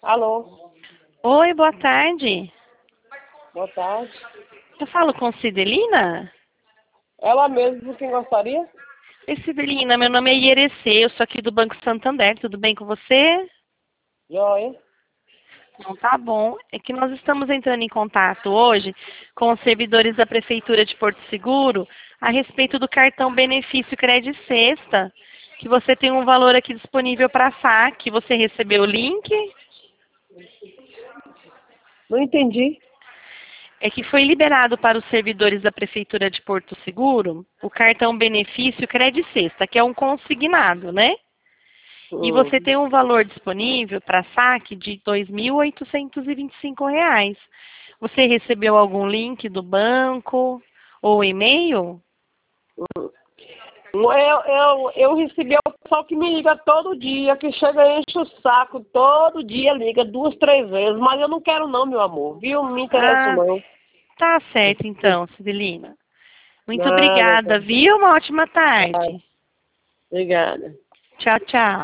Alô, Oi, boa tarde. boa tarde. Eu falo com Cidelina? Ela mesmo, quem gostaria? Oi, Cidelina, meu nome é Ierecê, eu sou aqui do Banco Santander, tudo bem com você? Joia. Não, tá bom. É que nós estamos entrando em contato hoje com os servidores da Prefeitura de Porto Seguro a respeito do cartão Benefício Crédito Sexta, que você tem um valor aqui disponível para saque. Você recebeu o link? Não entendi. É que foi liberado para os servidores da Prefeitura de Porto Seguro o cartão Benefício Crédito Sexta, que é um consignado, né? E você Hum. tem um valor disponível para saque de R$ 2.825. Você recebeu algum link do banco ou e-mail? Eu recebi o pessoal que me liga todo dia, que chega e enche o saco, todo dia liga 2, 3 vezes, mas eu não quero não, meu amor, viu? Não me interessa Ah, não. tá certo então, Cidelina. Muito Nada, tá. obrigada, viu? Uma ótima tarde. Obrigada. Tchau, tchau.